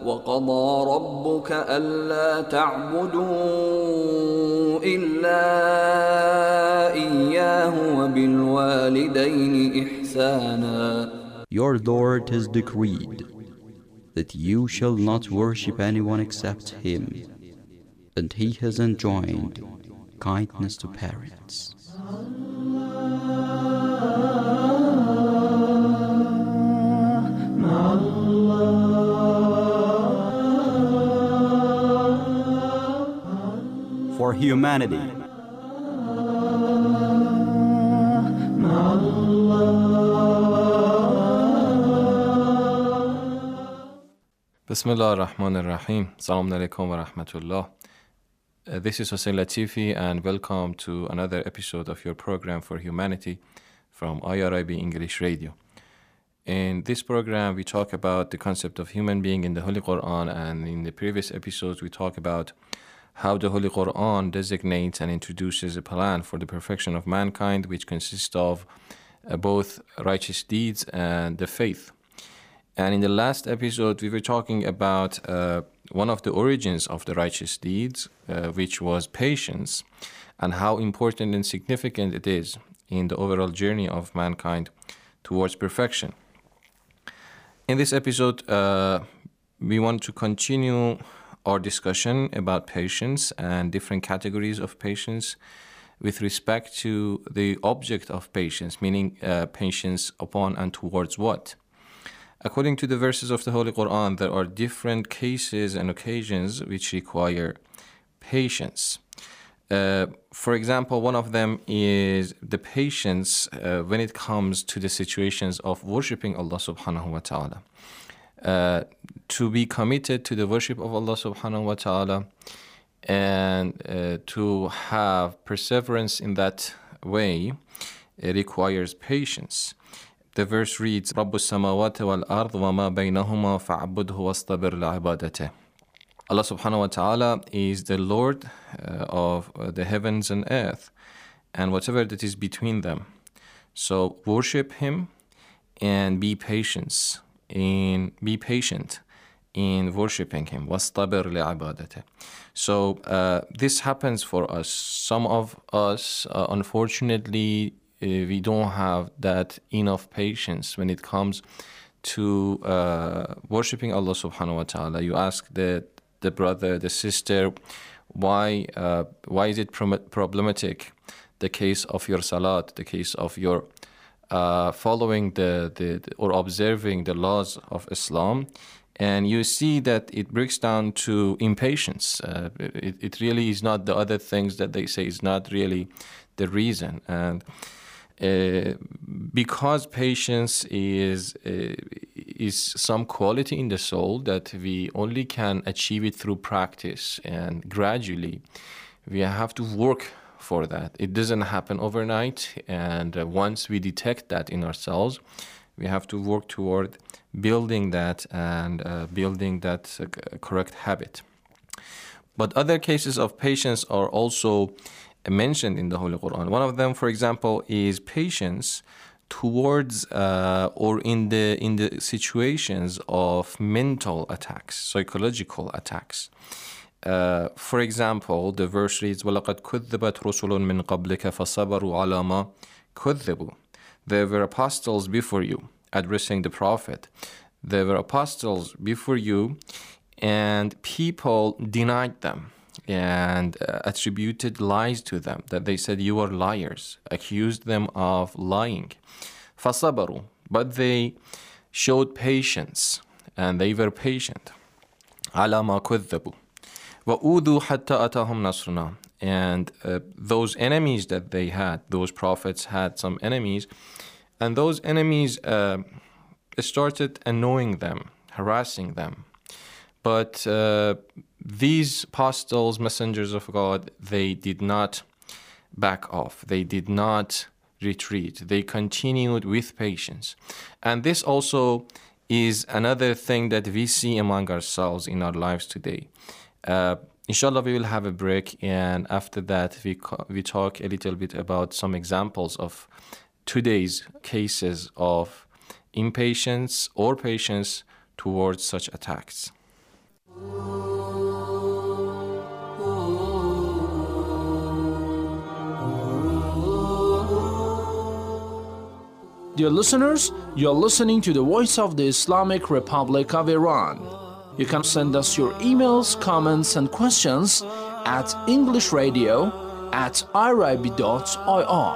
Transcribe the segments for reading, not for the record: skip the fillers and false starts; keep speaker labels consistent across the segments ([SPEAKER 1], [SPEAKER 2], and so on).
[SPEAKER 1] وقضى ربك ألا تعبدوا إلا إياه وبالوالدين إحسانا.
[SPEAKER 2] Your Lord has decreed that you shall not worship anyone except Him, and He has enjoined kindness to parents. For humanity.
[SPEAKER 3] Bismillah ar-Rahman ar-Rahim. Assalamu alaikum wa rahmatullah. This is Hussein Latifi, and welcome to another episode of your program for humanity from IRIB English Radio. In this program, we talk about the concept of human being in the Holy Quran, and in the previous episodes, we talk about how the Holy Quran designates and introduces a plan for the perfection of mankind, which consists of both righteous deeds and the faith. And in the last episode, we were talking about one of the origins of the righteous deeds, which was patience, and how important and significant it is in the overall journey of mankind towards perfection. In this episode, we want to continue our discussion about patience and different categories of patience with respect to the object of patience, meaning patience upon and towards what. According to the verses of the Holy Quran, there are different cases and occasions which require patience. For example, one of them is the patience when it comes to the situations of worshipping Allah subhanahu wa ta'ala. To be committed to the worship of Allah subhanahu wa ta'ala and to have perseverance in that way, it requires patience. The verse reads, رَبُّ السَّمَاوَاتِ وَالْأَرْضِ وَمَا بَيْنَهُمَا فَعْبُدْهُ وَاصْطَبِرْ لِعِبَادَتِهِ. Allah subhanahu wa ta'ala is the Lord of the heavens and earth and whatever that is between them. So worship Him and be patient in worshiping Him. وَاصْطَبِرْ لِعِبَادَتِهِ. So this happens for us. Some of us, unfortunately, we don't have that enough patience when it comes to worshipping Allah subhanahu wa ta'ala. You ask the brother, the sister, why is it problematic, the case of your salat, the case of your following or observing the laws of Islam, and you see that it breaks down to impatience. It really is not the other things that they say is not really the reason. And because patience is some quality in the soul that we only can achieve it through practice, and gradually we have to work for that. It doesn't happen overnight, and once we detect that in ourselves, we have to work toward building that and building that correct habit. But other cases of patience are also mentioned in the Holy Quran. One of them, for example, is patience towards or in the situations of mental attacks, psychological attacks. For example, the verse reads, وَلَقَدْ كُذِّبَتْ رُسُلٌ مِّن قَبْلِكَ فَصَبَرُوا عَلَى مَا كُذِّبُوا. There were apostles before you, addressing the prophet. There were apostles before you, and people denied them and attributed lies to them, that they said you are liars, accused them of lying. فَصَبَرُوا. But they showed patience, and they were patient. عَلَى مَا كُذَّبُوا. وَأُوذُوا حَتَّى أَتَاهُمْ نَصْرُنَا. And those enemies that they had, those prophets had some enemies, and those enemies started annoying them, harassing them. But these apostles, messengers of God, they did not back off. They did not retreat. They continued with patience. And this also is another thing that we see among ourselves in our lives today. Inshallah, we will have a break, and after that, we talk a little bit about some examples of today's cases of impatience or patience towards such attacks.
[SPEAKER 4] Dear listeners, you're listening to the Voice of the Islamic Republic of Iran. You can send us your emails, comments, and questions at englishradio@irib.ir.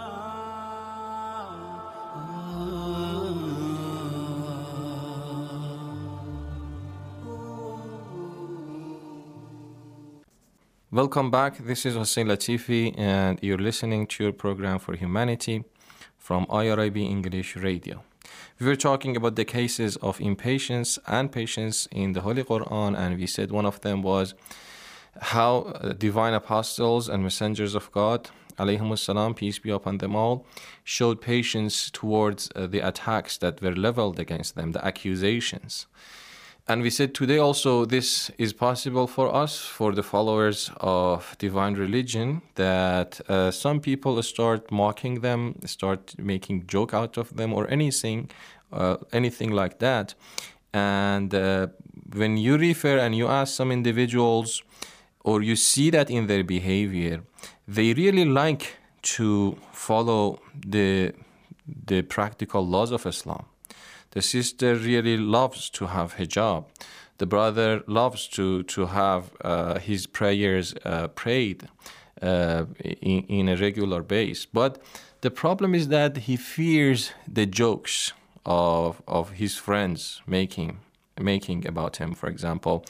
[SPEAKER 3] Welcome back. This is Hossein Latifi, and you're listening to your program for humanity from IRIB English Radio. We were talking about the cases of impatience and patience in the Holy Quran, and we said one of them was how divine apostles and messengers of God, alayhimus salam, peace be upon them all, showed patience towards the attacks that were leveled against them, the accusations. And we said today also this is possible for us, for the followers of divine religion, that some people start mocking them, start making joke out of them or anything like that. And when you refer and you ask some individuals, or you see that in their behavior, they really like to follow the practical laws of Islam. The sister really loves to have hijab. The brother loves to have his prayers prayed in a regular base. But the problem is that he fears the jokes of his friends making about him. For example,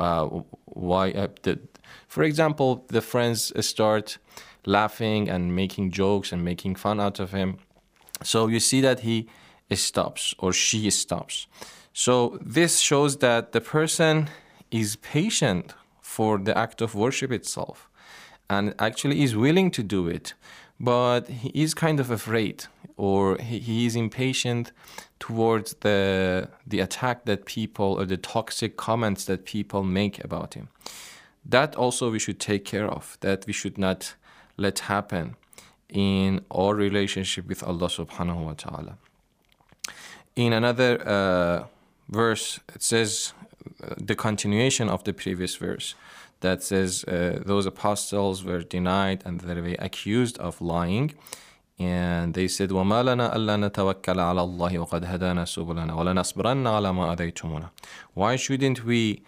[SPEAKER 3] the friends start laughing and making jokes and making fun out of him. So you see that he stops or she stops. So this shows that the person is patient for the act of worship itself and actually is willing to do it, but he is kind of afraid, or he is impatient towards the attack that people, or the toxic comments that people make about him. That also we should take care of, that we should not let happen in our relationship with Allah subhanahu wa ta'ala. In another verse, it says the continuation of the previous verse that says those apostles were denied and they were accused of lying. And they said, وَمَا لَنَا أَلَّا نَتَوَكَّلَ عَلَى اللَّهِ وَقَدْ هَدَانَا سُبُلَنَا وَلَنَصْبِرَنَّ عَلَى مَا أَذَيْتُمُونَا. Why shouldn't we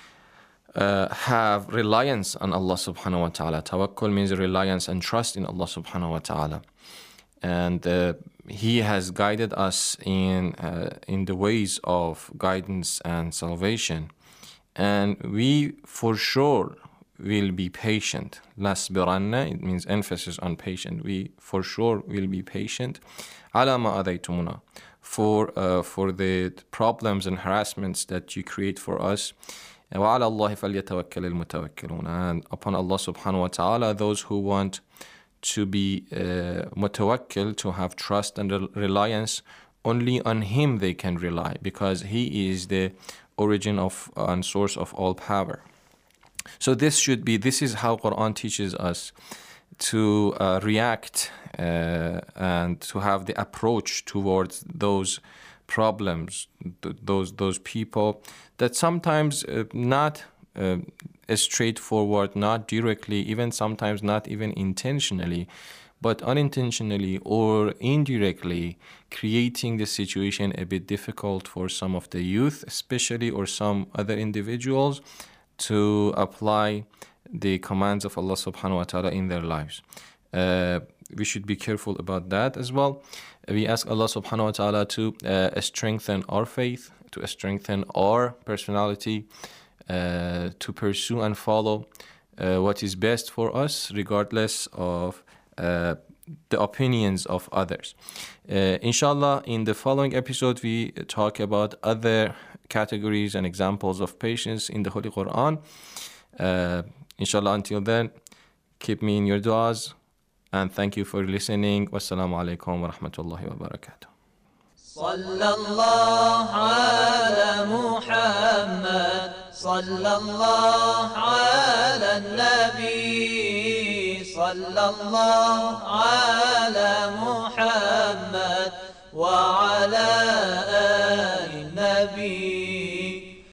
[SPEAKER 3] have reliance on Allah subhanahu wa ta'ala? Tawakkul means reliance and trust in Allah subhanahu wa ta'ala. And He has guided us in the ways of guidance and salvation. And we for sure will be patient. Lasbiranna, it means emphasis on patient. We for sure will be patient. Ala ma adaytumuna, for the problems and harassments that you create for us. Wa ala Allahi falyatawakkal al-mutawakkilun. And upon Allah subhanahu wa ta'ala, those who want to be mutawakkil, to have trust and reliance, only on Him they can rely, because He is the origin of and source of all power. So this is how Quran teaches us to react and to have the approach towards those problems, those people that sometimes not straightforward, not directly, even sometimes not even intentionally, but unintentionally or indirectly creating the situation a bit difficult for some of the youth, especially, or some other individuals, to apply the commands of Allah subhanahu wa ta'ala in their lives. We should be careful about that as well. We ask Allah subhanahu wa ta'ala to strengthen our faith, to strengthen our personality, to pursue and follow what is best for us, regardless of the opinions of others. Inshallah, in the following episode, we talk about other categories and examples of patience in the Holy Quran. Inshallah, until then, keep me in your du'as, and thank you for listening. Wassalamu alaikum wa rahmatullahi wa barakatuh.
[SPEAKER 5] صلى الله على محمد صلى الله على النبي صلى الله على محمد وعلى آل النبي